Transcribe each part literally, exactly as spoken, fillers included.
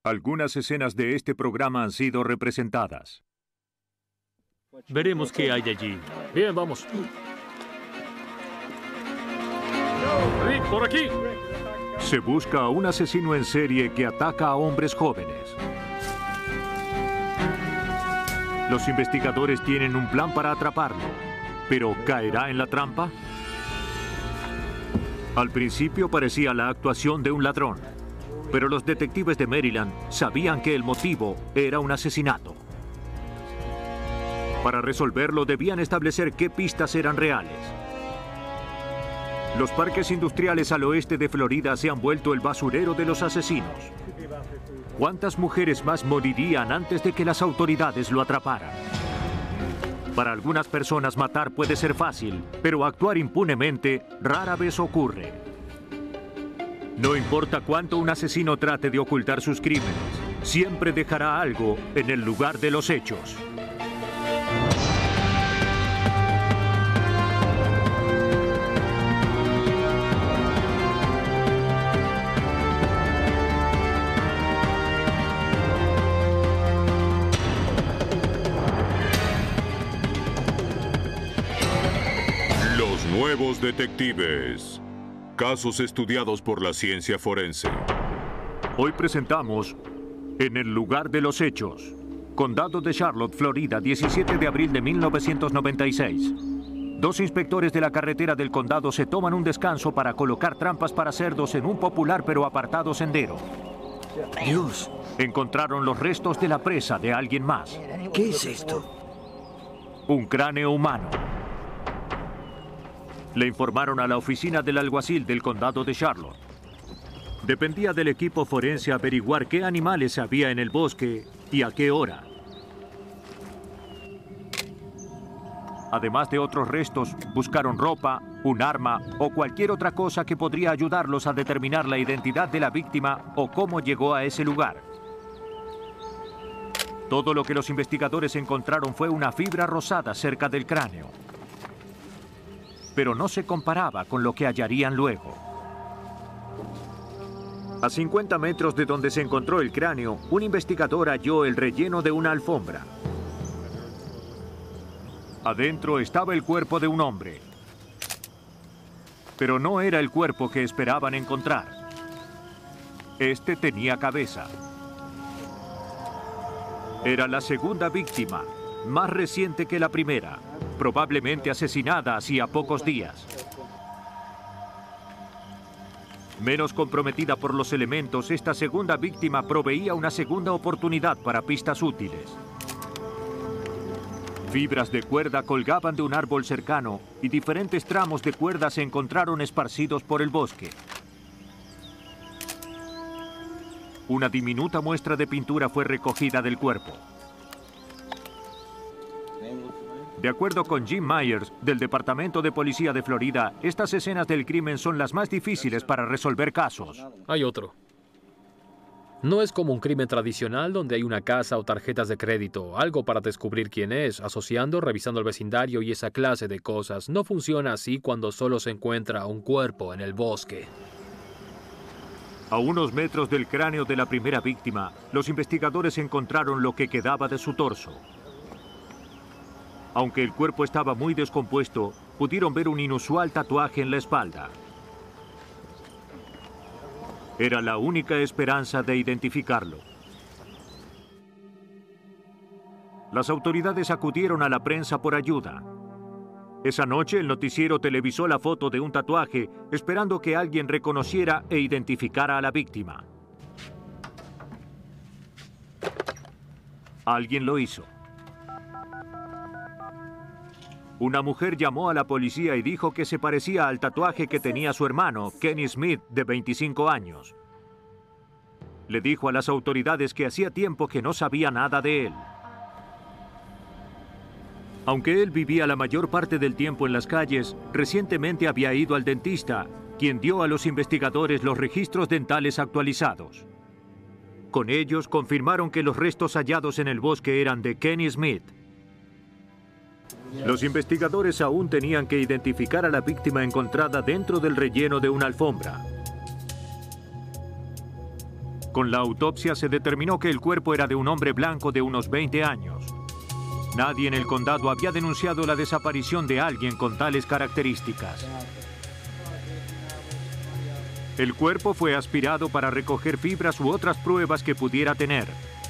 Algunas escenas de este programa han sido representadas. Veremos qué hay allí. Bien, vamos. Rick, por aquí. Se busca a un asesino en serie que ataca a hombres jóvenes. Los investigadores tienen un plan para atraparlo, pero ¿caerá en la trampa? Al principio parecía la actuación de un ladrón, pero los detectives de Maryland sabían que el motivo era un asesinato. Para resolverlo debían establecer qué pistas eran reales. Los parques industriales al oeste de Florida se han vuelto el basurero de los asesinos. ¿Cuántas mujeres más morirían antes de que las autoridades lo atraparan? Para algunas personas matar puede ser fácil, pero actuar impunemente rara vez ocurre. No importa cuánto un asesino trate de ocultar sus crímenes, siempre dejará algo en el lugar de los hechos. Nuevos detectives. Casos estudiados por la ciencia forense. Hoy presentamos En el lugar de los hechos. Condado de Charlotte, Florida, diecisiete de abril de mil novecientos noventa y seis. Dos inspectores de la carretera del condado se toman un descanso para colocar trampas para cerdos en un popular pero apartado sendero. Dios. Encontraron los restos de la presa de alguien más. ¿Qué es esto? Un cráneo humano. Le informaron a la oficina del alguacil del condado de Charlotte. Dependía del equipo forense averiguar qué animales había en el bosque y a qué hora. Además de otros restos, buscaron ropa, un arma o cualquier otra cosa que podría ayudarlos a determinar la identidad de la víctima o cómo llegó a ese lugar. Todo lo que los investigadores encontraron fue una fibra rosada cerca del cráneo, pero no se comparaba con lo que hallarían luego. A cincuenta metros de donde se encontró el cráneo, un investigador halló el relleno de una alfombra. Adentro estaba el cuerpo de un hombre, pero no era el cuerpo que esperaban encontrar. Este tenía cabeza. Era la segunda víctima, más reciente que la primera, probablemente asesinada hacía pocos días. Menos comprometida por los elementos, esta segunda víctima proveía una segunda oportunidad para pistas útiles. Fibras de cuerda colgaban de un árbol cercano y diferentes tramos de cuerda se encontraron esparcidos por el bosque. Una diminuta muestra de pintura fue recogida del cuerpo. De acuerdo con Jim Myers, del Departamento de Policía de Florida, estas escenas del crimen son las más difíciles para resolver casos. Hay otro. No es como un crimen tradicional donde hay una casa o tarjetas de crédito, algo para descubrir quién es, asociando, revisando el vecindario y esa clase de cosas. No funciona así cuando solo se encuentra un cuerpo en el bosque. A unos metros del cráneo de la primera víctima, los investigadores encontraron lo que quedaba de su torso. Aunque el cuerpo estaba muy descompuesto, pudieron ver un inusual tatuaje en la espalda. Era la única esperanza de identificarlo. Las autoridades acudieron a la prensa por ayuda. Esa noche el noticiero televisó la foto de un tatuaje, esperando que alguien reconociera e identificara a la víctima. Alguien lo hizo. Una mujer llamó a la policía y dijo que se parecía al tatuaje que tenía su hermano, Kenny Smith, de veinticinco años. Le dijo a las autoridades que hacía tiempo que no sabía nada de él. Aunque él vivía la mayor parte del tiempo en las calles, recientemente había ido al dentista, quien dio a los investigadores los registros dentales actualizados. Con ellos confirmaron que los restos hallados en el bosque eran de Kenny Smith. Los investigadores aún tenían que identificar a la víctima encontrada dentro del relleno de una alfombra. Con la autopsia se determinó que el cuerpo era de un hombre blanco de unos veinte años. Nadie en el condado había denunciado la desaparición de alguien con tales características. El cuerpo fue aspirado para recoger fibras u otras pruebas que pudiera tener.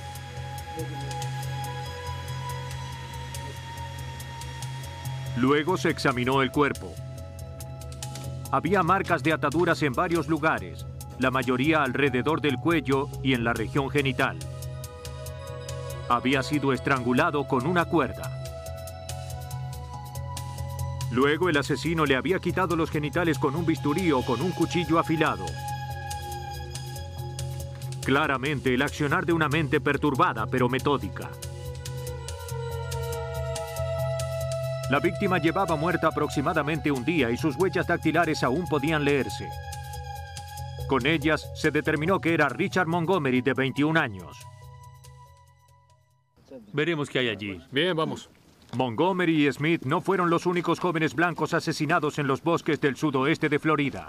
Luego se examinó el cuerpo. Había marcas de ataduras en varios lugares, la mayoría alrededor del cuello y en la región genital. Había sido estrangulado con una cuerda. Luego el asesino le había quitado los genitales con un bisturí o con un cuchillo afilado. Claramente el accionar de una mente perturbada pero metódica. La víctima llevaba muerta aproximadamente un día y sus huellas dactilares aún podían leerse. Con ellas se determinó que era Richard Montgomery, de veintiún años. Veremos qué hay allí. Bien, vamos. Montgomery y Smith no fueron los únicos jóvenes blancos asesinados en los bosques del sudoeste de Florida.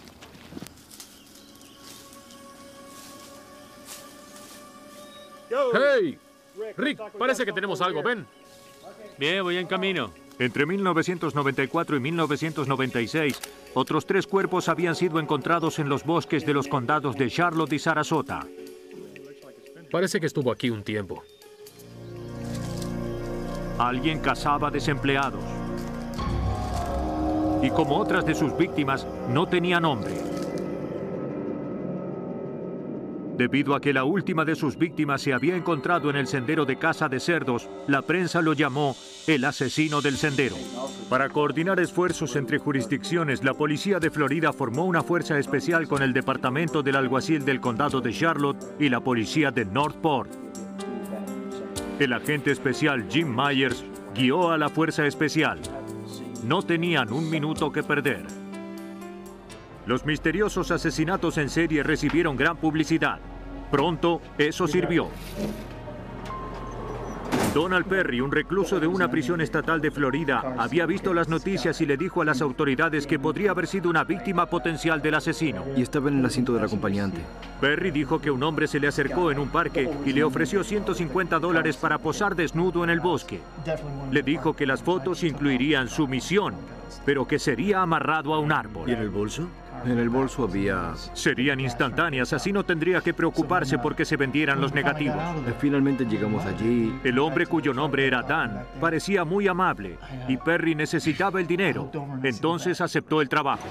¡Hey! Rick, parece que tenemos algo, ven. Bien, voy en camino. Entre mil novecientos noventa y cuatro y mil novecientos noventa y seis, otros tres cuerpos habían sido encontrados en los bosques de los condados de Charlotte y Sarasota. Parece que estuvo aquí un tiempo. Alguien cazaba desempleados. Y como otras de sus víctimas, no tenía nombre. Debido a que la última de sus víctimas se había encontrado en el sendero de caza de cerdos, la prensa lo llamó el asesino del sendero. Para coordinar esfuerzos entre jurisdicciones, la policía de Florida formó una fuerza especial con el departamento del alguacil del condado de Charlotte y la policía de Northport. El agente especial Jim Myers guió a la fuerza especial. No tenían un minuto que perder. Los misteriosos asesinatos en serie recibieron gran publicidad. Pronto, eso sirvió. Donald Perry, un recluso de una prisión estatal de Florida, había visto las noticias y le dijo a las autoridades que podría haber sido una víctima potencial del asesino. Y estaba en el asiento del acompañante. Perry dijo que un hombre se le acercó en un parque y le ofreció ciento cincuenta dólares para posar desnudo en el bosque. Le dijo que las fotos incluirían su misión, pero que sería amarrado a un árbol. ¿Y en el bolso? En el bolso había... Serían instantáneas, así no tendría que preocuparse porque se vendieran los negativos. Finalmente llegamos allí. El hombre cuyo nombre era Dan parecía muy amable y Perry necesitaba el dinero, entonces aceptó el trabajo.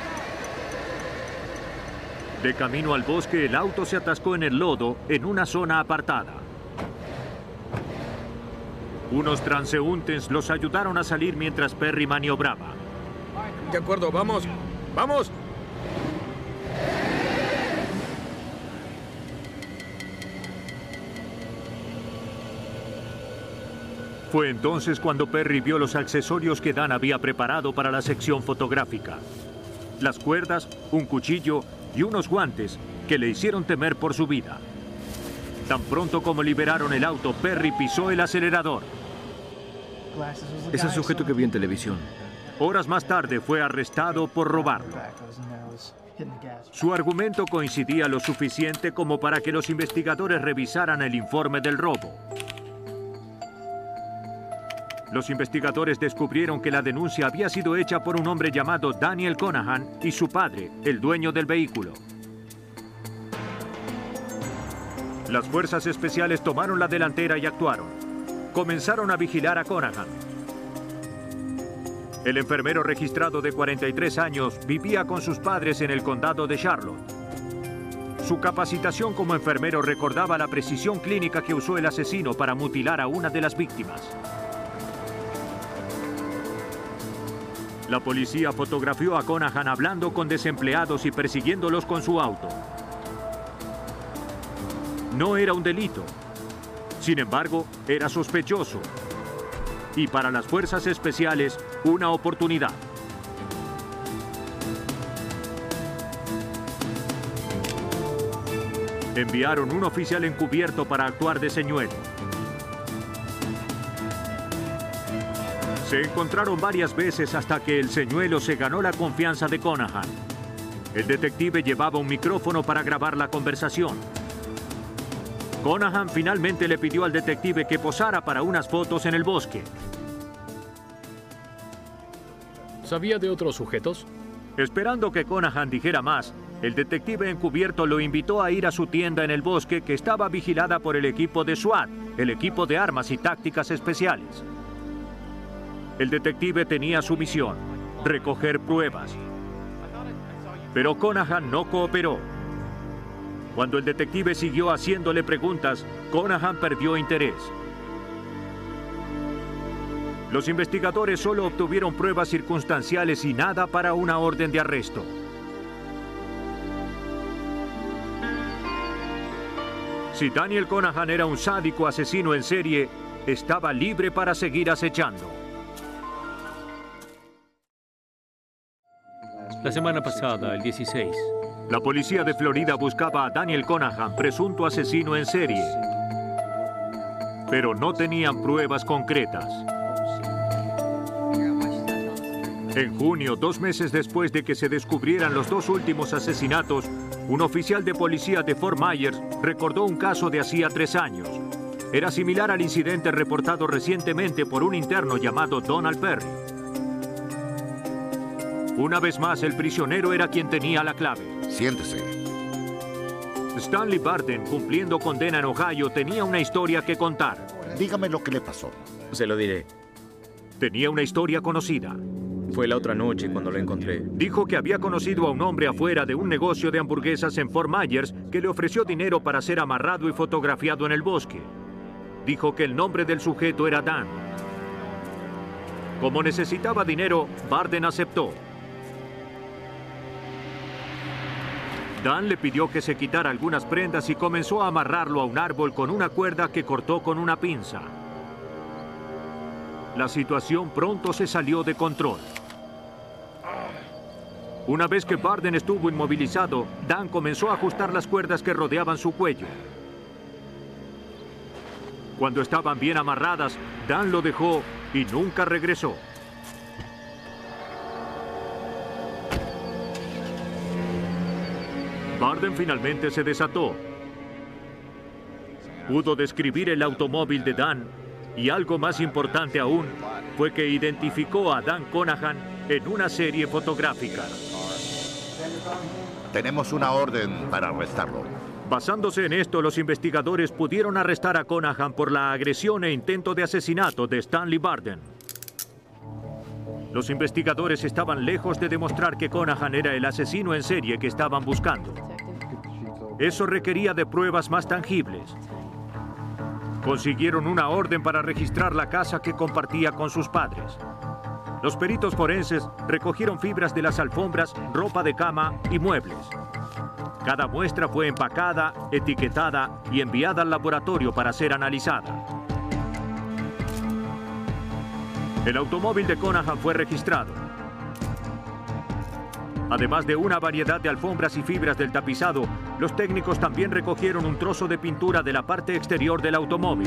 De camino al bosque, el auto se atascó en el lodo en una zona apartada. Unos transeúntes los ayudaron a salir mientras Perry maniobraba. De acuerdo, vamos. ¡Vamos! Fue entonces cuando Perry vio los accesorios que Dan había preparado para la sección fotográfica. Las cuerdas, un cuchillo y unos guantes que le hicieron temer por su vida. Tan pronto como liberaron el auto, Perry pisó el acelerador. Es el sujeto que vi en televisión. Horas más tarde fue arrestado por robarlo. Su argumento coincidía lo suficiente como para que los investigadores revisaran el informe del robo. Los investigadores descubrieron que la denuncia había sido hecha por un hombre llamado Daniel Conahan y su padre, el dueño del vehículo. Las fuerzas especiales tomaron la delantera y actuaron. Comenzaron a vigilar a Conahan. El enfermero registrado de cuarenta y tres años vivía con sus padres en el condado de Charlotte. Su capacitación como enfermero recordaba la precisión clínica que usó el asesino para mutilar a una de las víctimas. La policía fotografió a Conahan hablando con desempleados y persiguiéndolos con su auto. No era un delito. Sin embargo, era sospechoso. Y para las fuerzas especiales, una oportunidad. Enviaron un oficial encubierto para actuar de señuelo. Se encontraron varias veces hasta que el señuelo se ganó la confianza de Conahan. El detective llevaba un micrófono para grabar la conversación. Conahan finalmente le pidió al detective que posara para unas fotos en el bosque. ¿Sabía de otros sujetos? Esperando que Conahan dijera más, el detective encubierto lo invitó a ir a su tienda en el bosque que estaba vigilada por el equipo de SWAT, el equipo de armas y tácticas especiales. El detective tenía su misión, recoger pruebas. Pero Conahan no cooperó. Cuando el detective siguió haciéndole preguntas, Conahan perdió interés. Los investigadores solo obtuvieron pruebas circunstanciales y nada para una orden de arresto. Si Daniel Conahan era un sádico asesino en serie, estaba libre para seguir acechando. La semana pasada, el dieciséis. La policía de Florida buscaba a Daniel Conahan, presunto asesino en serie. Pero no tenían pruebas concretas. En junio, dos meses después de que se descubrieran los dos últimos asesinatos, un oficial de policía de Fort Myers recordó un caso de hacía tres años. Era similar al incidente reportado recientemente por un interno llamado Donald Perry. Una vez más, el prisionero era quien tenía la clave. Siéntese. Stanley Barden, cumpliendo condena en Ohio, tenía una historia que contar. Dígame lo que le pasó. Se lo diré. Tenía una historia conocida. Fue la otra noche cuando lo encontré. Dijo que había conocido a un hombre afuera de un negocio de hamburguesas en Fort Myers que le ofreció dinero para ser amarrado y fotografiado en el bosque. Dijo que el nombre del sujeto era Dan. Como necesitaba dinero, Barden aceptó. Dan le pidió que se quitara algunas prendas y comenzó a amarrarlo a un árbol con una cuerda que cortó con una pinza. La situación pronto se salió de control. Una vez que Barden estuvo inmovilizado, Dan comenzó a ajustar las cuerdas que rodeaban su cuello. Cuando estaban bien amarradas, Dan lo dejó y nunca regresó. Barden finalmente se desató. Pudo describir el automóvil de Dan y algo más importante aún fue que identificó a Dan Conahan en una serie fotográfica. Tenemos una orden para arrestarlo. Basándose en esto, los investigadores pudieron arrestar a Conahan por la agresión e intento de asesinato de Stanley Barden. Los investigadores estaban lejos de demostrar que Conahan era el asesino en serie que estaban buscando. Eso requería de pruebas más tangibles. Consiguieron una orden para registrar la casa que compartía con sus padres. Los peritos forenses recogieron fibras de las alfombras, ropa de cama y muebles. Cada muestra fue empacada, etiquetada y enviada al laboratorio para ser analizada. El automóvil de Conahan fue registrado. Además de una variedad de alfombras y fibras del tapizado, los técnicos también recogieron un trozo de pintura de la parte exterior del automóvil.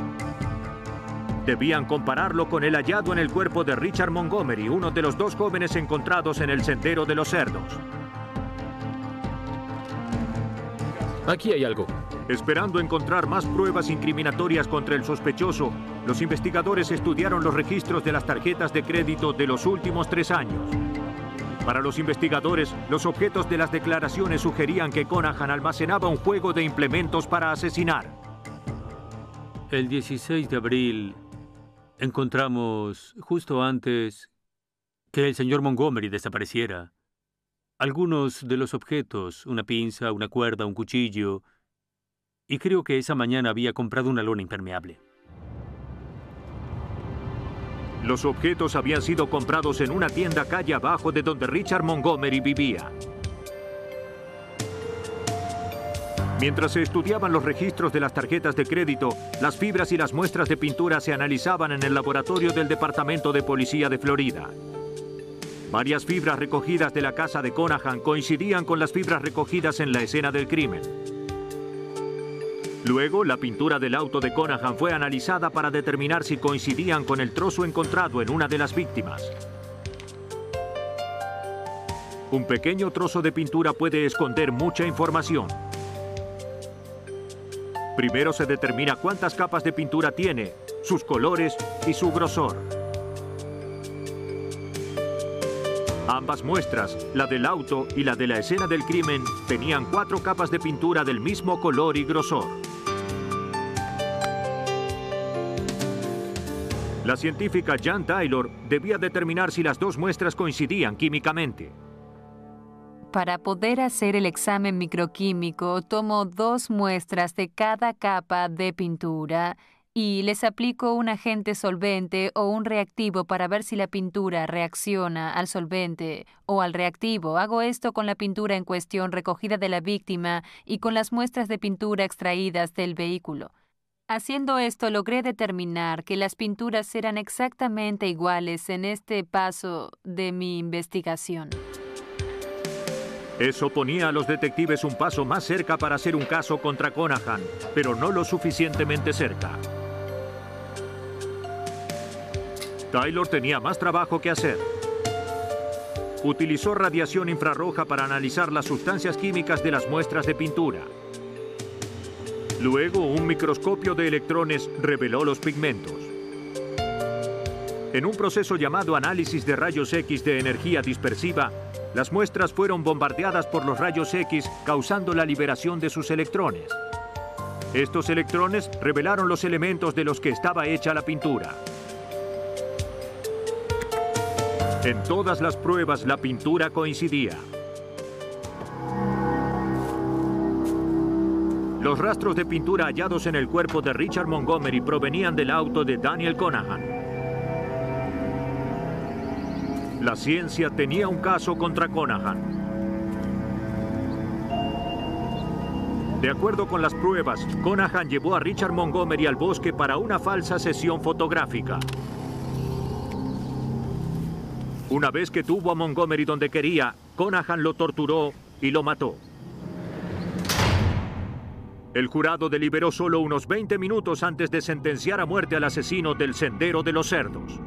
Debían compararlo con el hallado en el cuerpo de Richard Montgomery, uno de los dos jóvenes encontrados en el Sendero de los Cerdos. Aquí hay algo. Esperando encontrar más pruebas incriminatorias contra el sospechoso, los investigadores estudiaron los registros de las tarjetas de crédito de los últimos tres años. Para los investigadores, los objetos de las declaraciones sugerían que Conahan almacenaba un juego de implementos para asesinar. El dieciséis de abril encontramos, justo antes que el señor Montgomery desapareciera, algunos de los objetos, una pinza, una cuerda, un cuchillo, y creo que esa mañana había comprado una lona impermeable. Los objetos habían sido comprados en una tienda calle abajo de donde Richard Montgomery vivía. Mientras se estudiaban los registros de las tarjetas de crédito, las fibras y las muestras de pintura se analizaban en el laboratorio del Departamento de Policía de Florida. Varias fibras recogidas de la casa de Conahan coincidían con las fibras recogidas en la escena del crimen. Luego, la pintura del auto de Conahan fue analizada para determinar si coincidían con el trozo encontrado en una de las víctimas. Un pequeño trozo de pintura puede esconder mucha información. Primero se determina cuántas capas de pintura tiene, sus colores y su grosor. Ambas muestras, la del auto y la de la escena del crimen, tenían cuatro capas de pintura del mismo color y grosor. La científica Jan Taylor debía determinar si las dos muestras coincidían químicamente. Para poder hacer el examen microquímico, tomo dos muestras de cada capa de pintura y les aplico un agente solvente o un reactivo para ver si la pintura reacciona al solvente o al reactivo. Hago esto con la pintura en cuestión recogida de la víctima y con las muestras de pintura extraídas del vehículo. Haciendo esto, logré determinar que las pinturas eran exactamente iguales en este paso de mi investigación. Eso ponía a los detectives un paso más cerca para hacer un caso contra Conahan, pero no lo suficientemente cerca. Taylor tenía más trabajo que hacer. Utilizó radiación infrarroja para analizar las sustancias químicas de las muestras de pintura. Luego, un microscopio de electrones reveló los pigmentos. En un proceso llamado análisis de rayos X de energía dispersiva, las muestras fueron bombardeadas por los rayos X, causando la liberación de sus electrones. Estos electrones revelaron los elementos de los que estaba hecha la pintura. En todas las pruebas, la pintura coincidía. Los rastros de pintura hallados en el cuerpo de Richard Montgomery provenían del auto de Daniel Conahan. La ciencia tenía un caso contra Conahan. De acuerdo con las pruebas, Conahan llevó a Richard Montgomery al bosque para una falsa sesión fotográfica. Una vez que tuvo a Montgomery donde quería, Conahan lo torturó y lo mató. El jurado deliberó solo unos veinte minutos antes de sentenciar a muerte al asesino del Sendero de los Cerdos.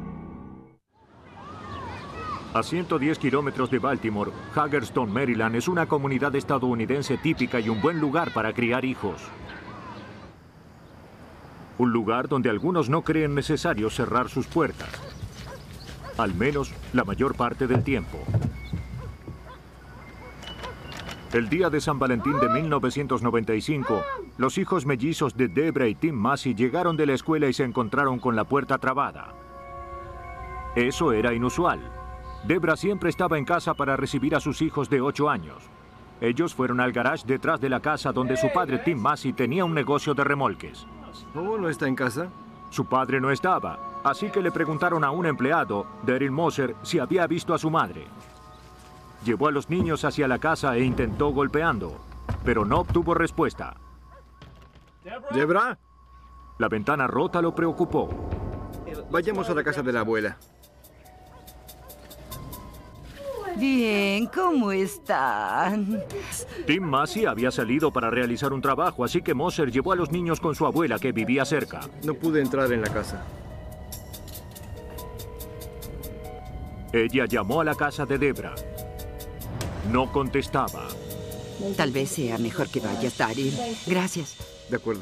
A ciento diez kilómetros de Baltimore, Hagerstown, Maryland, es una comunidad estadounidense típica y un buen lugar para criar hijos. Un lugar donde algunos no creen necesario cerrar sus puertas. Al menos la mayor parte del tiempo. El día de San Valentín de mil novecientos noventa y cinco, los hijos mellizos de Debra y Tim Massey llegaron de la escuela y se encontraron con la puerta trabada. Eso era inusual. Debra siempre estaba en casa para recibir a sus hijos de ocho años. Ellos fueron al garage detrás de la casa donde su padre Tim Massey tenía un negocio de remolques. ¿Oh, no está en casa? Su padre no estaba, así que le preguntaron a un empleado, Daryl Moser, si había visto a su madre. Llevó a los niños hacia la casa e intentó golpeando, pero no obtuvo respuesta. ¿Debra? La ventana rota lo preocupó. Vayamos a la casa de la abuela. Bien, ¿cómo están? Tim Massey había salido para realizar un trabajo, así que Moser llevó a los niños con su abuela, que vivía cerca. No pude entrar en la casa. Ella llamó a la casa de Debra. No contestaba. Tal vez sea mejor que vayas, Daryl. Gracias. De acuerdo.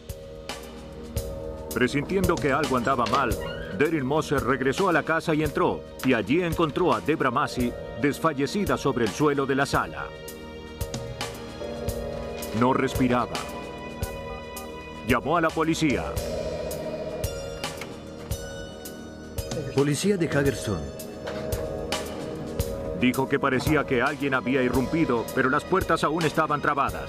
Presintiendo que algo andaba mal, Daryl Moser regresó a la casa y entró, y allí encontró a Debra Massey desfallecida sobre el suelo de la sala. No respiraba. Llamó a la policía. Policía de Hagerstown. Dijo que parecía que alguien había irrumpido, pero las puertas aún estaban trabadas.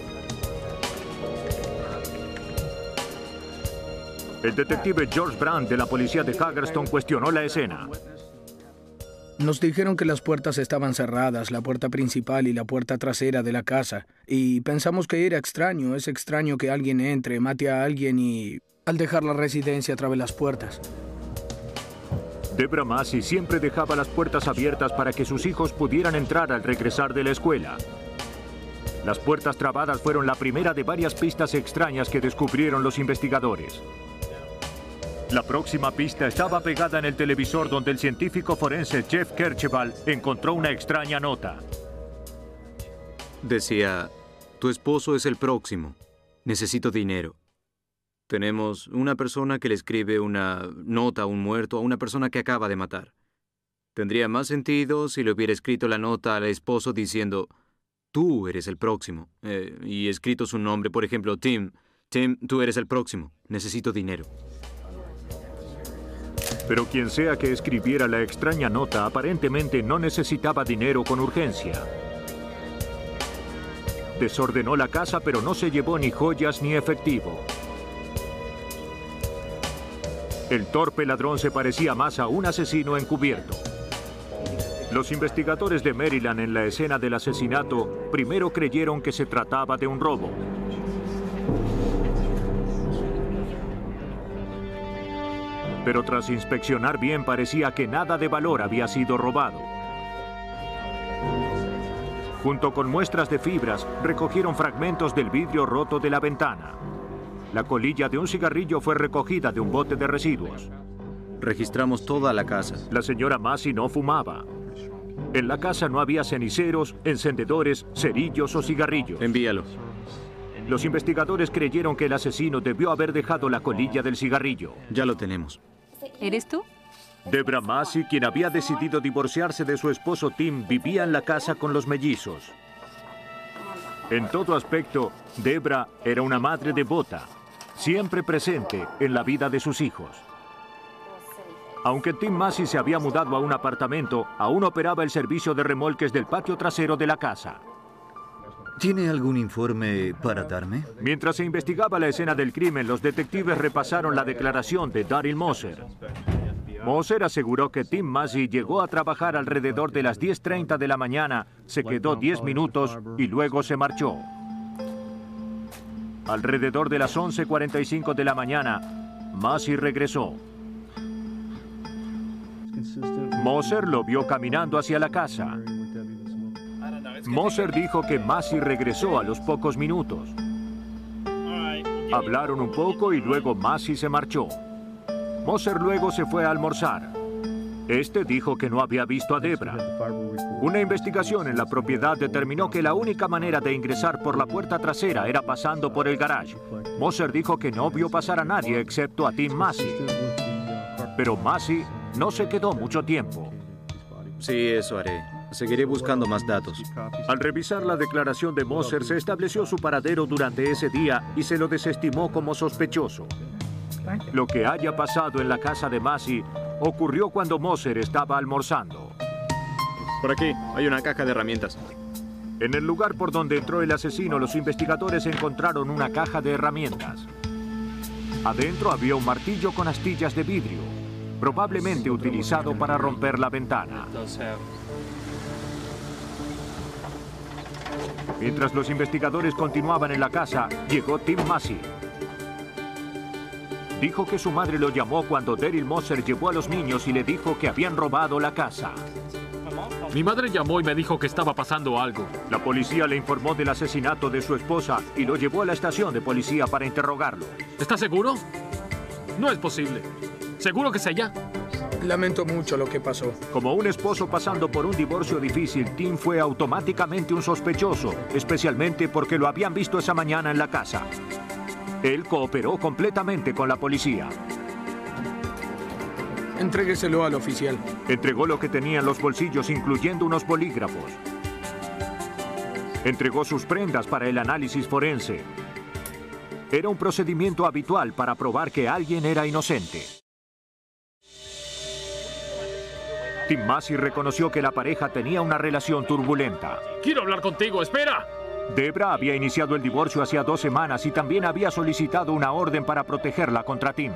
El detective George Brand de la policía de Hagerstown cuestionó la escena. Nos dijeron que las puertas estaban cerradas, la puerta principal y la puerta trasera de la casa, y pensamos que era extraño, es extraño que alguien entre, mate a alguien y... al dejar la residencia trabe las puertas. Debra Massey siempre dejaba las puertas abiertas para que sus hijos pudieran entrar al regresar de la escuela. Las puertas trabadas fueron la primera de varias pistas extrañas que descubrieron los investigadores. La próxima pista estaba pegada en el televisor donde el científico forense Jeff Kercheval encontró una extraña nota. Decía, tu esposo es el próximo. Necesito dinero. Tenemos una persona que le escribe una nota a un muerto a una persona que acaba de matar. Tendría más sentido si le hubiera escrito la nota al esposo diciendo, tú eres el próximo, eh, y escrito su nombre, por ejemplo, Tim. Tim, tú eres el próximo. Necesito dinero. Pero quien sea que escribiera la extraña nota aparentemente no necesitaba dinero con urgencia. Desordenó la casa, pero no se llevó ni joyas ni efectivo. El torpe ladrón se parecía más a un asesino encubierto. Los investigadores de Maryland en la escena del asesinato primero creyeron que se trataba de un robo. Pero tras inspeccionar bien parecía que nada de valor había sido robado. Junto con muestras de fibras, recogieron fragmentos del vidrio roto de la ventana. La colilla de un cigarrillo fue recogida de un bote de residuos. Registramos toda la casa. La señora Massey no fumaba. En la casa no había ceniceros, encendedores, cerillos o cigarrillos. Envíalo. Los investigadores creyeron que el asesino debió haber dejado la colilla del cigarrillo. Ya lo tenemos. ¿Eres tú? Debra Massey, quien había decidido divorciarse de su esposo Tim, vivía en la casa con los mellizos. En todo aspecto, Debra era una madre devota, siempre presente en la vida de sus hijos. Aunque Tim Massey se había mudado a un apartamento, aún operaba el servicio de remolques del patio trasero de la casa. ¿Tiene algún informe para darme? Mientras se investigaba la escena del crimen, los detectives repasaron la declaración de Daryl Moser. Moser aseguró que Tim Massey llegó a trabajar alrededor de las diez treinta de la mañana, se quedó diez minutos y luego se marchó. Alrededor de las once cuarenta y cinco de la mañana, Massey regresó. Moser lo vio caminando hacia la casa. Moser dijo que Massey regresó a los pocos minutos. Hablaron un poco y luego Massey se marchó. Moser luego se fue a almorzar. Este dijo que no había visto a Debra. Una investigación en la propiedad determinó que la única manera de ingresar por la puerta trasera era pasando por el garage. Moser dijo que no vio pasar a nadie excepto a Tim Massey. Pero Massey no se quedó mucho tiempo. Sí, eso haré. Seguiré buscando más datos. Al revisar la declaración de Moser, se estableció su paradero durante ese día y se lo desestimó como sospechoso. Lo que haya pasado en la casa de Massey ocurrió cuando Moser estaba almorzando. Por aquí hay una caja de herramientas. En el lugar por donde entró el asesino, los investigadores encontraron una caja de herramientas. Adentro había un martillo con astillas de vidrio, probablemente utilizado para romper la ventana. Mientras los investigadores continuaban en la casa, llegó Tim Massey. Dijo que su madre lo llamó cuando Daryl Moser llevó a los niños y le dijo que habían robado la casa. Mi madre llamó y me dijo que estaba pasando algo. La policía le informó del asesinato de su esposa y lo llevó a la estación de policía para interrogarlo. ¿Estás seguro? No es posible. ¿Seguro que es ella? Lamento mucho lo que pasó. Como un esposo pasando por un divorcio difícil, Tim fue automáticamente un sospechoso, especialmente porque lo habían visto esa mañana en la casa. Él cooperó completamente con la policía. Entrégueselo al oficial. Entregó lo que tenía en los bolsillos, incluyendo unos bolígrafos. Entregó sus prendas para el análisis forense. Era un procedimiento habitual para probar que alguien era inocente. Tim Massey reconoció que la pareja tenía una relación turbulenta. ¡Quiero hablar contigo! ¡Espera! Debra había iniciado el divorcio hacía dos semanas y también había solicitado una orden para protegerla contra Tim.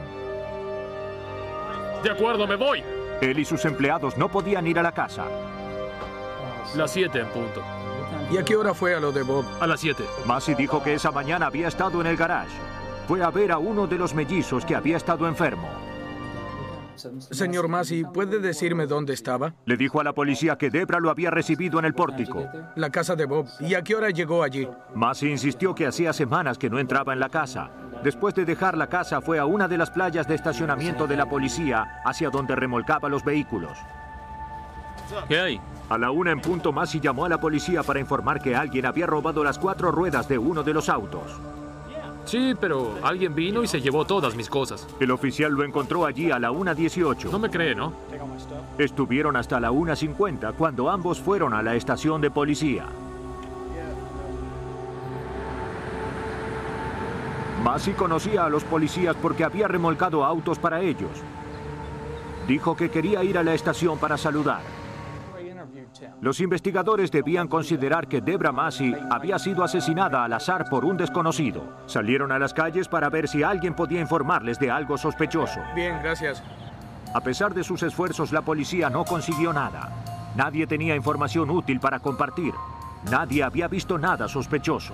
De acuerdo, me voy. Él y sus empleados no podían ir a la casa. Las siete en punto. ¿Y a qué hora fue a lo de Bob? A las siete. Massey dijo que esa mañana había estado en el garage. Fue a ver a uno de los mellizos que había estado enfermo. Señor Massey, ¿puede decirme dónde estaba? Le dijo a la policía que Debra lo había recibido en el pórtico. La casa de Bob. ¿Y a qué hora llegó allí? Massey insistió que hacía semanas que no entraba en la casa. Después de dejar la casa, fue a una de las playas de estacionamiento de la policía, hacia donde remolcaba los vehículos. ¿Qué hay? A la una en punto, Massey llamó a la policía para informar que alguien había robado las cuatro ruedas de uno de los autos. Sí, pero alguien vino y se llevó todas mis cosas. El oficial lo encontró allí a la una dieciocho. No me cree, ¿no? Estuvieron hasta la una cincuenta cuando ambos fueron a la estación de policía. Massey conocía a los policías porque había remolcado autos para ellos. Dijo que quería ir a la estación para saludar. Los investigadores debían considerar que Debra Massey había sido asesinada al azar por un desconocido. Salieron a las calles para ver si alguien podía informarles de algo sospechoso. Bien, gracias. A pesar de sus esfuerzos, la policía no consiguió nada. Nadie tenía información útil para compartir. Nadie había visto nada sospechoso.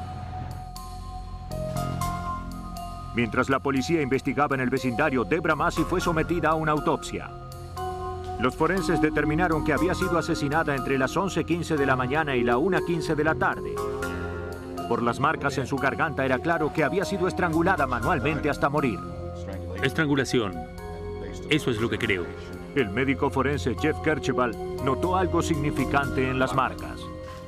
Mientras la policía investigaba en el vecindario, Debra Massey fue sometida a una autopsia. Los forenses determinaron que había sido asesinada entre las once quince de la mañana y la una quince de la tarde. Por las marcas en su garganta era claro que había sido estrangulada manualmente hasta morir. Estrangulación. Eso es lo que creo. El médico forense Jeff Kercheval notó algo significante en las marcas.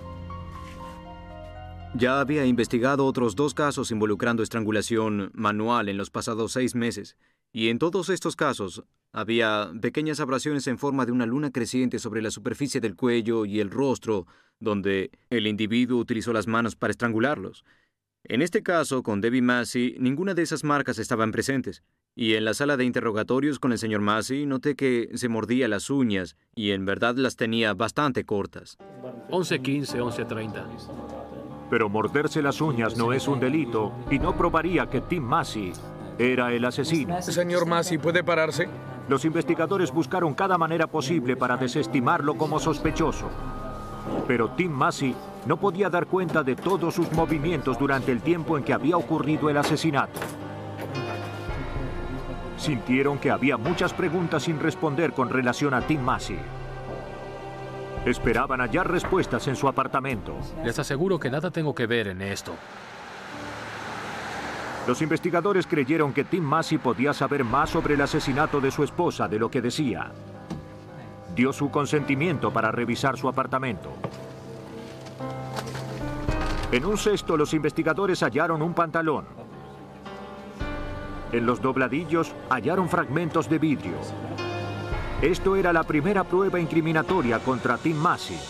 Ya había investigado otros dos casos involucrando estrangulación manual en los pasados seis meses. Y en todos estos casos había pequeñas abrasiones en forma de una luna creciente sobre la superficie del cuello y el rostro, donde el individuo utilizó las manos para estrangularlos. En este caso, con Debbie Massey, ninguna de esas marcas estaban presentes. Y en la sala de interrogatorios con el señor Massey noté que se mordía las uñas y en verdad las tenía bastante cortas. once quince, once treinta. Pero morderse las uñas no es un delito y no probaría que Tim Massey era el asesino. Señor Massey, ¿puede pararse? Los investigadores buscaron cada manera posible para desestimarlo como sospechoso. Pero Tim Massey no podía dar cuenta de todos sus movimientos durante el tiempo en que había ocurrido el asesinato. Sintieron que había muchas preguntas sin responder con relación a Tim Massey. Esperaban hallar respuestas en su apartamento. Les aseguro que nada tengo que ver en esto. Los investigadores creyeron que Tim Massey podía saber más sobre el asesinato de su esposa de lo que decía. Dio su consentimiento para revisar su apartamento. En un cesto, los investigadores hallaron un pantalón. En los dobladillos hallaron fragmentos de vidrio. Esto era la primera prueba incriminatoria contra Tim Massey.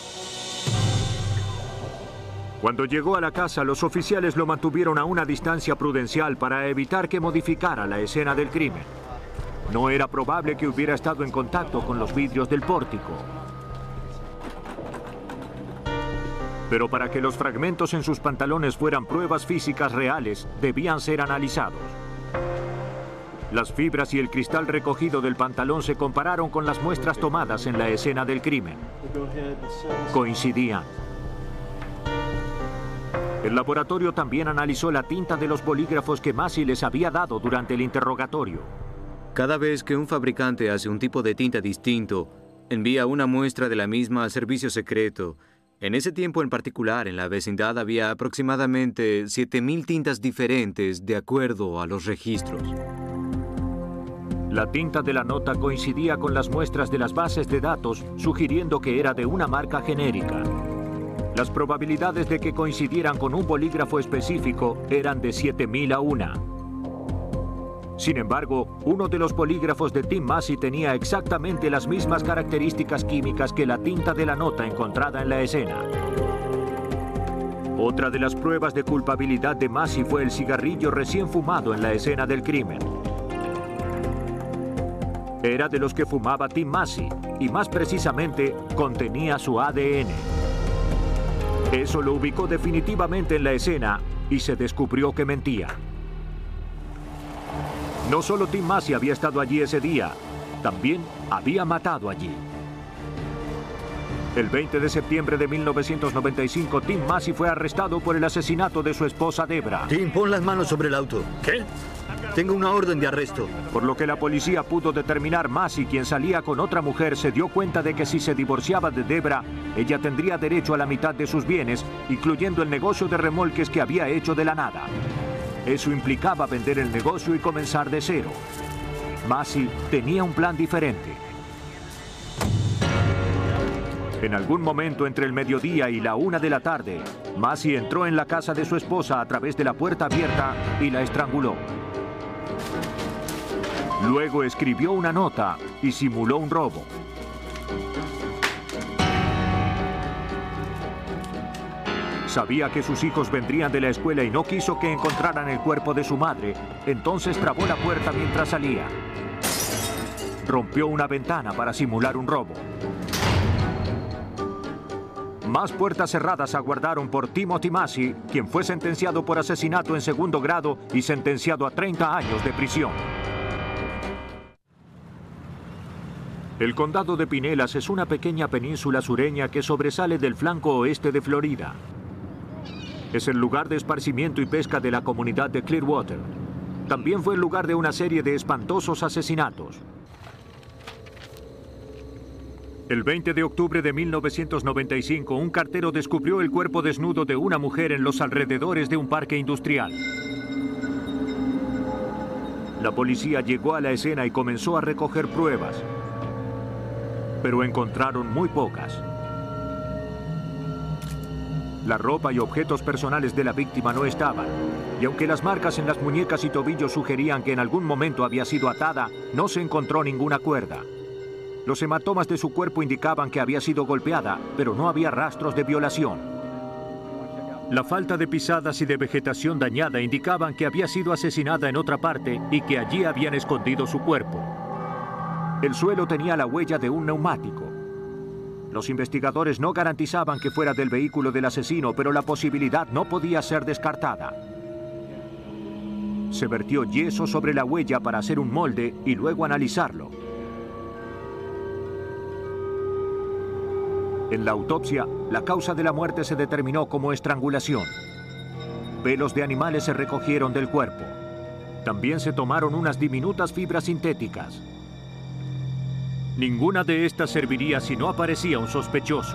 Cuando llegó a la casa, los oficiales lo mantuvieron a una distancia prudencial para evitar que modificara la escena del crimen. No era probable que hubiera estado en contacto con los vidrios del pórtico. Pero para que los fragmentos en sus pantalones fueran pruebas físicas reales, debían ser analizados. Las fibras y el cristal recogido del pantalón se compararon con las muestras tomadas en la escena del crimen. Coincidían. El laboratorio también analizó la tinta de los bolígrafos que Massey les había dado durante el interrogatorio. Cada vez que un fabricante hace un tipo de tinta distinto, envía una muestra de la misma al servicio secreto. En ese tiempo en particular, en la vecindad había aproximadamente siete mil tintas diferentes de acuerdo a los registros. La tinta de la nota coincidía con las muestras de las bases de datos, sugiriendo que era de una marca genérica. Las probabilidades de que coincidieran con un bolígrafo específico eran de siete mil a una. Sin embargo, uno de los bolígrafos de Tim Massey tenía exactamente las mismas características químicas que la tinta de la nota encontrada en la escena. Otra de las pruebas de culpabilidad de Massey fue el cigarrillo recién fumado en la escena del crimen. Era de los que fumaba Tim Massey, y más precisamente, contenía su A D N. Eso lo ubicó definitivamente en la escena y se descubrió que mentía. No solo Tim Massey había estado allí ese día, también había matado allí. El veinte de septiembre de mil novecientos noventa y cinco, Tim Massey fue arrestado por el asesinato de su esposa Debra. Tim, pon las manos sobre el auto. ¿Qué? Tengo una orden de arresto. Por lo que la policía pudo determinar, Massey, quien salía con otra mujer, se dio cuenta de que si se divorciaba de Debra, ella tendría derecho a la mitad de sus bienes, incluyendo el negocio de remolques que había hecho de la nada. Eso implicaba vender el negocio y comenzar de cero. Massey tenía un plan diferente. En algún momento entre el mediodía y la una de la tarde, Massey entró en la casa de su esposa a través de la puerta abierta y la estranguló. Luego escribió una nota y simuló un robo. Sabía que sus hijos vendrían de la escuela y no quiso que encontraran el cuerpo de su madre, entonces trabó la puerta mientras salía. Rompió una ventana para simular un robo. Más puertas cerradas aguardaron por Timothy Massey, quien fue sentenciado por asesinato en segundo grado y sentenciado a treinta años de prisión. El condado de Pinellas es una pequeña península sureña que sobresale del flanco oeste de Florida. Es el lugar de esparcimiento y pesca de la comunidad de Clearwater. También fue el lugar de una serie de espantosos asesinatos. El veinte de octubre de mil novecientos noventa y cinco, un cartero descubrió el cuerpo desnudo de una mujer en los alrededores de un parque industrial. La policía llegó a la escena y comenzó a recoger pruebas, pero encontraron muy pocas. La ropa y objetos personales de la víctima no estaban, y aunque las marcas en las muñecas y tobillos sugerían que en algún momento había sido atada, no se encontró ninguna cuerda. Los hematomas de su cuerpo indicaban que había sido golpeada, pero no había rastros de violación. La falta de pisadas y de vegetación dañada indicaban que había sido asesinada en otra parte y que allí habían escondido su cuerpo. El suelo tenía la huella de un neumático. Los investigadores no garantizaban que fuera del vehículo del asesino, pero la posibilidad no podía ser descartada. Se vertió yeso sobre la huella para hacer un molde y luego analizarlo. En la autopsia, la causa de la muerte se determinó como estrangulación. Pelos de animales se recogieron del cuerpo. También se tomaron unas diminutas fibras sintéticas. Ninguna de estas serviría si no aparecía un sospechoso.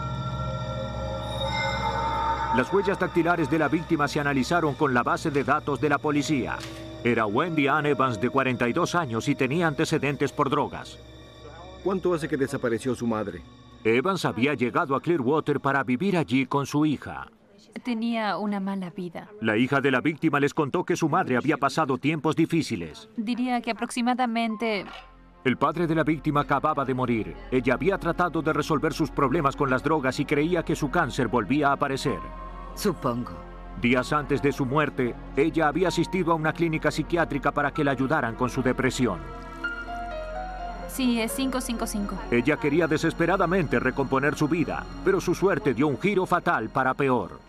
Las huellas dactilares de la víctima se analizaron con la base de datos de la policía. Era Wendy Ann Evans, de cuarenta y dos años, y tenía antecedentes por drogas. ¿Cuánto hace que desapareció su madre? Evans había llegado a Clearwater para vivir allí con su hija. Tenía una mala vida. La hija de la víctima les contó que su madre había pasado tiempos difíciles. Diría que aproximadamente... El padre de la víctima acababa de morir. Ella había tratado de resolver sus problemas con las drogas y creía que su cáncer volvía a aparecer. Supongo. Días antes de su muerte, ella había asistido a una clínica psiquiátrica para que la ayudaran con su depresión. Sí, es cinco cinco cinco. Ella quería desesperadamente recomponer su vida, pero su suerte dio un giro fatal para peor.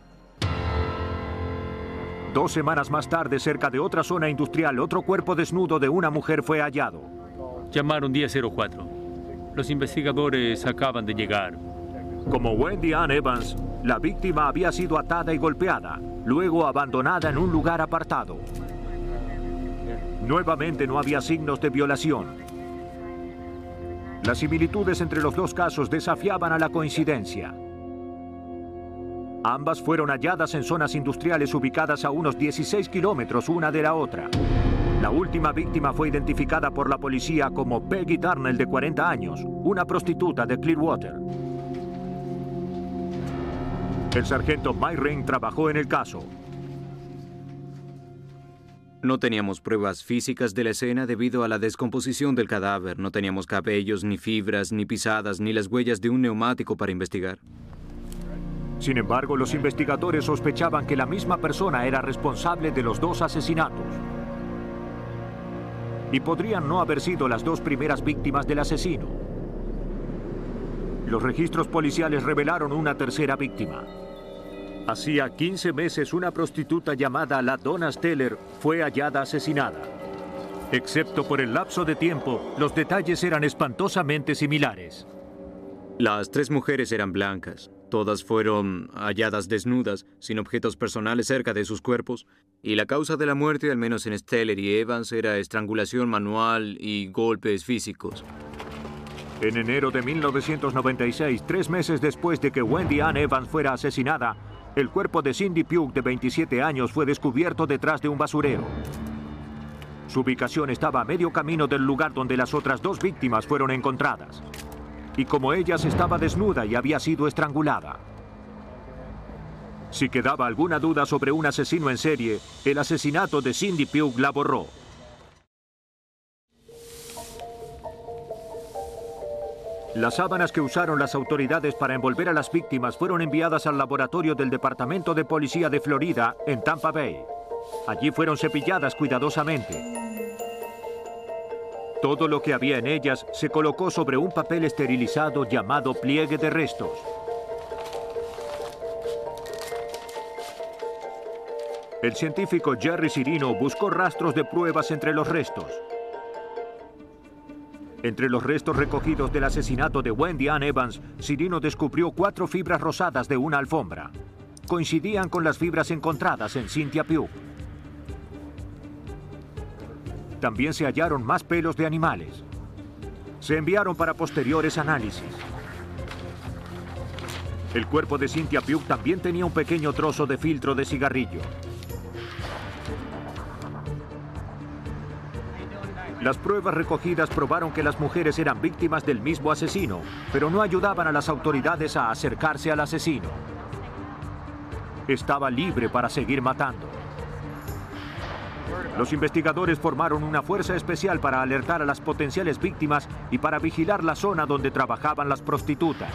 Dos semanas más tarde, cerca de otra zona industrial, otro cuerpo desnudo de una mujer fue hallado. Llamaron diez cero cuatro. Los investigadores acaban de llegar. Como Wendy Ann Evans, la víctima había sido atada y golpeada, luego abandonada en un lugar apartado. Nuevamente no había signos de violación. Las similitudes entre los dos casos desafiaban a la coincidencia. Ambas fueron halladas en zonas industriales ubicadas a unos dieciséis kilómetros una de la otra. La última víctima fue identificada por la policía como Peggy Darnell, de cuarenta años, una prostituta de Clearwater. El sargento Mike Ring trabajó en el caso. No teníamos pruebas físicas de la escena debido a la descomposición del cadáver. No teníamos cabellos, ni fibras, ni pisadas, ni las huellas de un neumático para investigar. Sin embargo, los investigadores sospechaban que la misma persona era responsable de los dos asesinatos. Y podrían no haber sido las dos primeras víctimas del asesino. Los registros policiales revelaron una tercera víctima. Hacía quince meses, una prostituta llamada la Donna Steller fue hallada asesinada. Excepto por el lapso de tiempo, los detalles eran espantosamente similares. Las tres mujeres eran blancas. Todas fueron halladas desnudas, sin objetos personales cerca de sus cuerpos, y la causa de la muerte, al menos en Steller y Evans, era estrangulación manual y golpes físicos. En enero de mil novecientos noventa y seis, tres meses después de que Wendy Ann Evans fuera asesinada, el cuerpo de Cindy Pugh, de veintisiete años, fue descubierto detrás de un basurero. Su ubicación estaba a medio camino del lugar donde las otras dos víctimas fueron encontradas. y como ellas estaba desnuda y había sido estrangulada. Si quedaba alguna duda sobre un asesino en serie, el asesinato de Cindy Pugh la borró. Las sábanas que usaron las autoridades para envolver a las víctimas fueron enviadas al laboratorio del Departamento de Policía de Florida en Tampa Bay. Allí fueron cepilladas cuidadosamente. Todo lo que había en ellas se colocó sobre un papel esterilizado llamado pliegue de restos. El científico Jerry Cirino buscó rastros de pruebas entre los restos. Entre los restos recogidos del asesinato de Wendy Ann Evans, Cirino descubrió cuatro fibras rosadas de una alfombra. Coincidían con las fibras encontradas en Cynthia Pugh. También se hallaron más pelos de animales. Se enviaron para posteriores análisis. El cuerpo de Cynthia Pugh también tenía un pequeño trozo de filtro de cigarrillo. Las pruebas recogidas probaron que las mujeres eran víctimas del mismo asesino, pero no ayudaban a las autoridades a acercarse al asesino. Estaba libre para seguir matando. Los investigadores formaron una fuerza especial para alertar a las potenciales víctimas y para vigilar la zona donde trabajaban las prostitutas.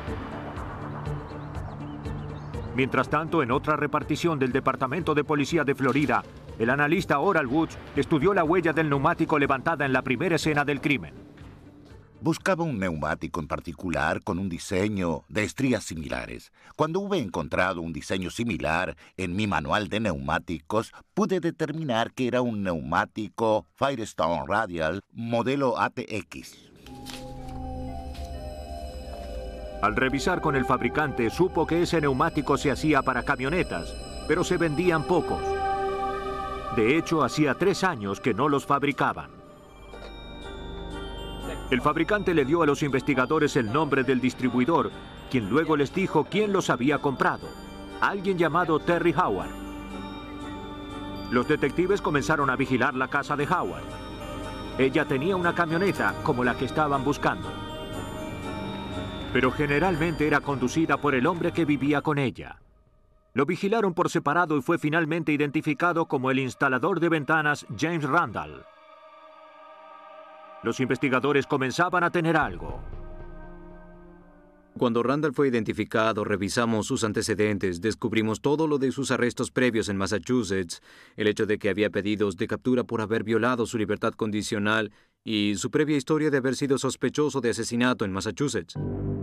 Mientras tanto, en otra repartición del Departamento de Policía de Florida, el analista Oral Woods estudió la huella del neumático levantada en la primera escena del crimen. Buscaba un neumático en particular con un diseño de estrías similares. Cuando hube encontrado un diseño similar en mi manual de neumáticos, pude determinar que era un neumático Firestone Radial modelo A T X. Al revisar con el fabricante, supo que ese neumático se hacía para camionetas, pero se vendían pocos. De hecho, hacía tres años que no los fabricaban. El fabricante le dio a los investigadores el nombre del distribuidor, quien luego les dijo quién los había comprado. Alguien llamado Terry Howard. Los detectives comenzaron a vigilar la casa de Howard. Ella tenía una camioneta como la que estaban buscando, pero generalmente era conducida por el hombre que vivía con ella. Lo vigilaron por separado y fue finalmente identificado como el instalador de ventanas James Randall. Los investigadores comenzaban a tener algo. Cuando Randall fue identificado, revisamos sus antecedentes, descubrimos todo lo de sus arrestos previos en Massachusetts, el hecho de que había pedidos de captura por haber violado su libertad condicional y su previa historia de haber sido sospechoso de asesinato en Massachusetts.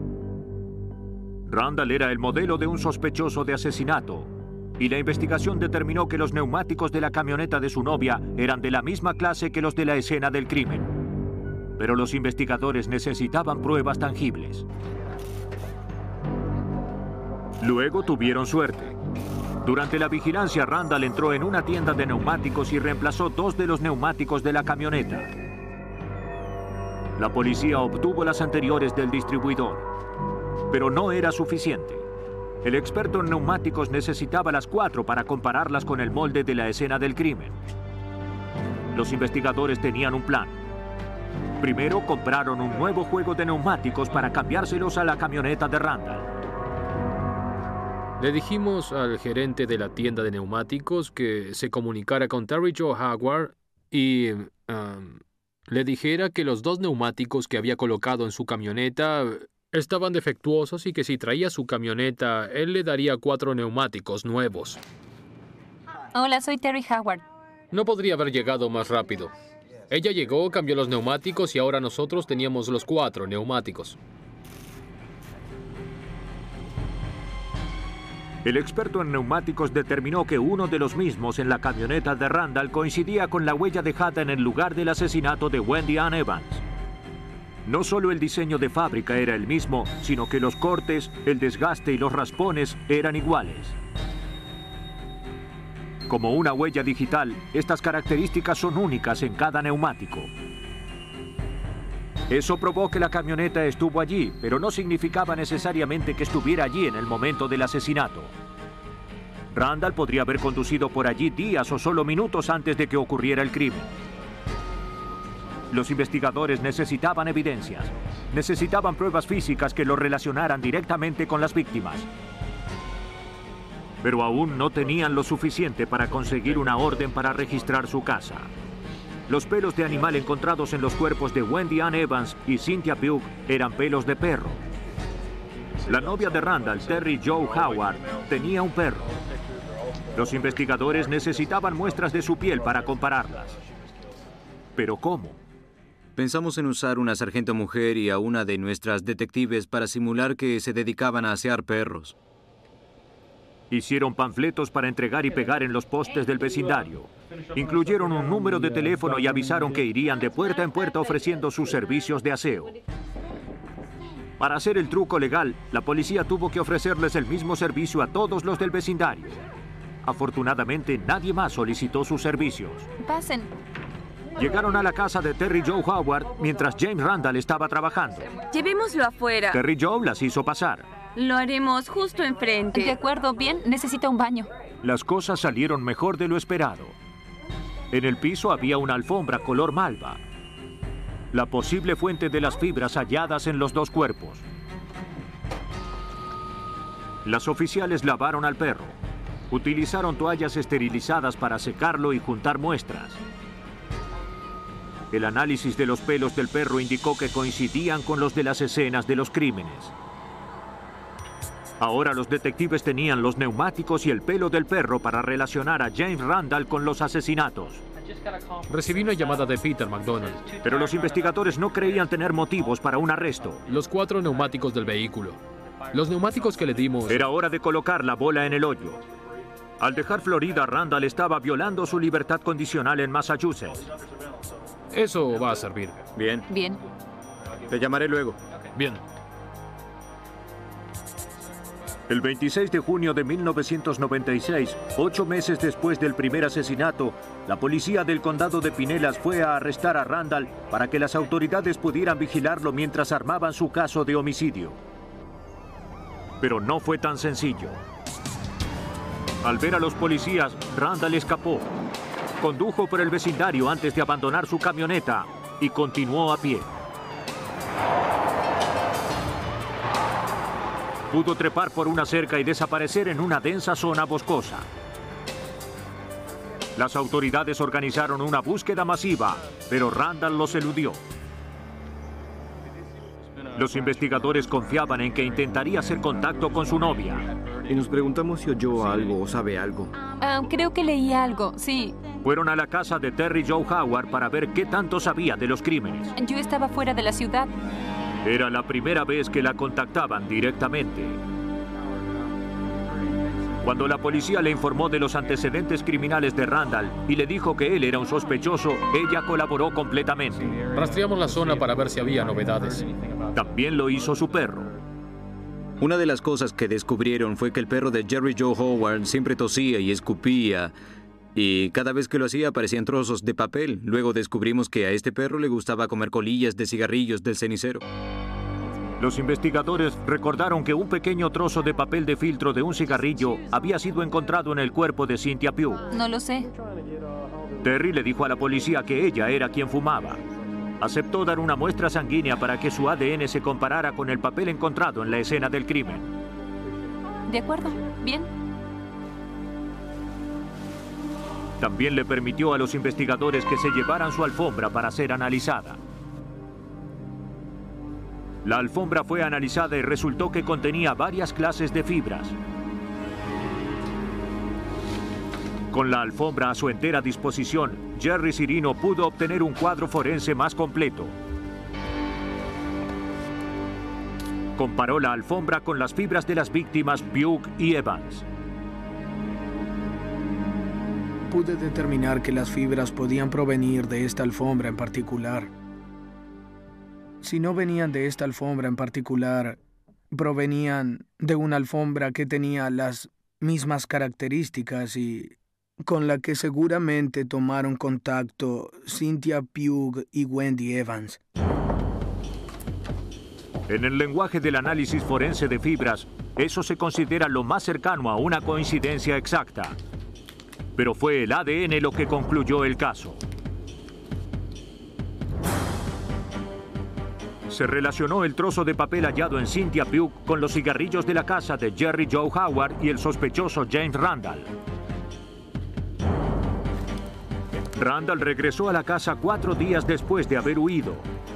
Randall era el modelo de un sospechoso de asesinato, y la investigación determinó que los neumáticos de la camioneta de su novia eran de la misma clase que los de la escena del crimen. Pero los investigadores necesitaban pruebas tangibles. Luego tuvieron suerte. Durante la vigilancia, Randall entró en una tienda de neumáticos y reemplazó dos de los neumáticos de la camioneta. La policía obtuvo las anteriores del distribuidor. Pero no era suficiente. El experto en neumáticos necesitaba las cuatro para compararlas con el molde de la escena del crimen. Los investigadores tenían un plan. Primero compraron un nuevo juego de neumáticos para cambiárselos a la camioneta de Randall. Le dijimos al gerente de la tienda de neumáticos que se comunicara con Terry Joe Howard y um, le dijera que los dos neumáticos que había colocado en su camioneta estaban defectuosos y que si traía su camioneta, él le daría cuatro neumáticos nuevos. Hola, soy Terry Howard. No podría haber llegado más rápido. Ella llegó, cambió los neumáticos y ahora nosotros teníamos los cuatro neumáticos. El experto en neumáticos determinó que uno de los mismos en la camioneta de Randall coincidía con la huella dejada en el lugar del asesinato de Wendy Ann Evans. No solo el diseño de fábrica era el mismo, sino que los cortes, el desgaste y los raspones eran iguales. Como una huella digital, estas características son únicas en cada neumático. Eso probó que la camioneta estuvo allí, pero no significaba necesariamente que estuviera allí en el momento del asesinato. Randall podría haber conducido por allí días o solo minutos antes de que ocurriera el crimen. Los investigadores necesitaban evidencias. necesitaban pruebas físicas que lo relacionaran directamente con las víctimas. Pero aún no tenían lo suficiente para conseguir una orden para registrar su casa. Los pelos de animal encontrados en los cuerpos de Wendy Ann Evans y Cynthia Pugh eran pelos de perro. La novia de Randall, Terry Jo Howard, tenía un perro. Los investigadores necesitaban muestras de su piel para compararlas. ¿Pero cómo? Pensamos en usar una sargento mujer y a una de nuestras detectives para simular que se dedicaban a asear perros. Hicieron panfletos para entregar y pegar en los postes del vecindario. Incluyeron un número de teléfono y avisaron que irían de puerta en puerta ofreciendo sus servicios de aseo. Para hacer el truco legal, la policía tuvo que ofrecerles el mismo servicio a todos los del vecindario. Afortunadamente, nadie más solicitó sus servicios. Pasen. Llegaron a la casa de Terry Jo Howard mientras James Randall estaba trabajando. Llevémoslo afuera. Terry Jo las hizo pasar. Lo haremos justo enfrente. De acuerdo, bien. Necesita un baño. Las cosas salieron mejor de lo esperado. En el piso había una alfombra color malva. La posible fuente de las fibras halladas en los dos cuerpos. Las oficiales lavaron al perro. Utilizaron toallas esterilizadas para secarlo y juntar muestras. El análisis de los pelos del perro indicó que coincidían con los de las escenas de los crímenes. Ahora los detectives tenían los neumáticos y el pelo del perro para relacionar a James Randall con los asesinatos. Recibí una llamada de Peter McDonald. Pero los investigadores no creían tener motivos para un arresto. Los cuatro neumáticos del vehículo. Los neumáticos que le dimos... Era hora de colocar la bola en el hoyo. Al dejar Florida, Randall estaba violando su libertad condicional en Massachusetts. Eso va a servir. Bien. Bien. Te llamaré luego. Bien. El veintiséis de junio de mil novecientos noventa y seis, ocho meses después del primer asesinato, la policía del condado de Pinellas fue a arrestar a Randall para que las autoridades pudieran vigilarlo mientras armaban su caso de homicidio. Pero no fue tan sencillo. Al ver a los policías, Randall escapó. Condujo por el vecindario antes de abandonar su camioneta y continuó a pie. Pudo trepar por una cerca y desaparecer en una densa zona boscosa. Las autoridades organizaron una búsqueda masiva, pero Randall los eludió. Los investigadores confiaban en que intentaría hacer contacto con su novia. Y nos preguntamos si oyó algo o sabe algo. Uh, creo que leí algo, sí. Fueron a la casa de Terry Jo Howard para ver qué tanto sabía de los crímenes. Yo estaba fuera de la ciudad. Era la primera vez que la contactaban directamente. Cuando la policía le informó de los antecedentes criminales de Randall y le dijo que él era un sospechoso, ella colaboró completamente. Rastreamos la zona para ver si había novedades. También lo hizo su perro. Una de las cosas que descubrieron fue que el perro de Jerry Jo Howard siempre tosía y escupía, y cada vez que lo hacía aparecían trozos de papel. Luego descubrimos que a este perro le gustaba comer colillas de cigarrillos del cenicero. Los investigadores recordaron que un pequeño trozo de papel de filtro de un cigarrillo había sido encontrado en el cuerpo de Cynthia Pugh. No lo sé. Terry le dijo a la policía que ella era quien fumaba. Aceptó dar una muestra sanguínea para que su A D N se comparara con el papel encontrado en la escena del crimen. De acuerdo, bien. También le permitió a los investigadores que se llevaran su alfombra para ser analizada. La alfombra fue analizada y resultó que contenía varias clases de fibras. Con la alfombra a su entera disposición, Jerry Cirino pudo obtener un cuadro forense más completo. Comparó la alfombra con las fibras de las víctimas Pugh y Evans. Pude determinar que las fibras podían provenir de esta alfombra en particular. Si no venían de esta alfombra en particular, provenían de una alfombra que tenía las mismas características y con la que seguramente tomaron contacto Cynthia Pugh y Wendy Evans. En el lenguaje del análisis forense de fibras, eso se considera lo más cercano a una coincidencia exacta. Pero fue el A D N lo que concluyó el caso. Se relacionó el trozo de papel hallado en Cynthia Pugh con los cigarrillos de la casa de Jerry Joe Howard y el sospechoso James Randall. Randall regresó a la casa cuatro días después de haber huido.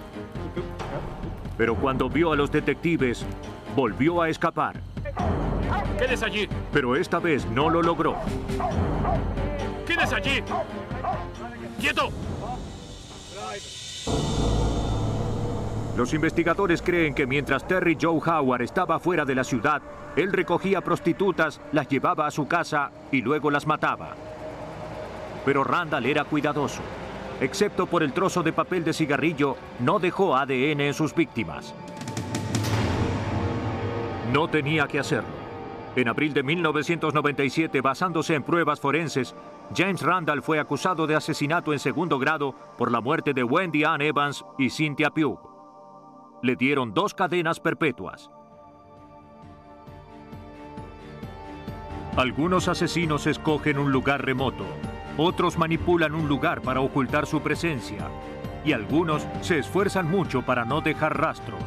Pero cuando vio a los detectives, volvió a escapar. ¡Quédese allí! Pero esta vez no lo logró. ¡Quédese allí! ¡Quieto! Los investigadores creen que mientras Terry Joe Howard estaba fuera de la ciudad, él recogía prostitutas, las llevaba a su casa y luego las mataba. Pero Randall era cuidadoso. Excepto por el trozo de papel de cigarrillo, no dejó A D N en sus víctimas. No tenía que hacerlo. En abril de mil novecientos noventa y siete, basándose en pruebas forenses, James Randall fue acusado de asesinato en segundo grado por la muerte de Wendy Ann Evans y Cynthia Pugh. Le dieron dos cadenas perpetuas. Algunos asesinos escogen un lugar remoto, otros manipulan un lugar para ocultar su presencia, y algunos se esfuerzan mucho para no dejar rastros.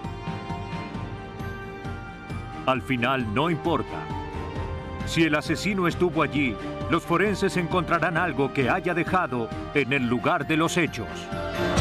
Al final no importa. Si el asesino estuvo allí, los forenses encontrarán algo que haya dejado en el lugar de los hechos.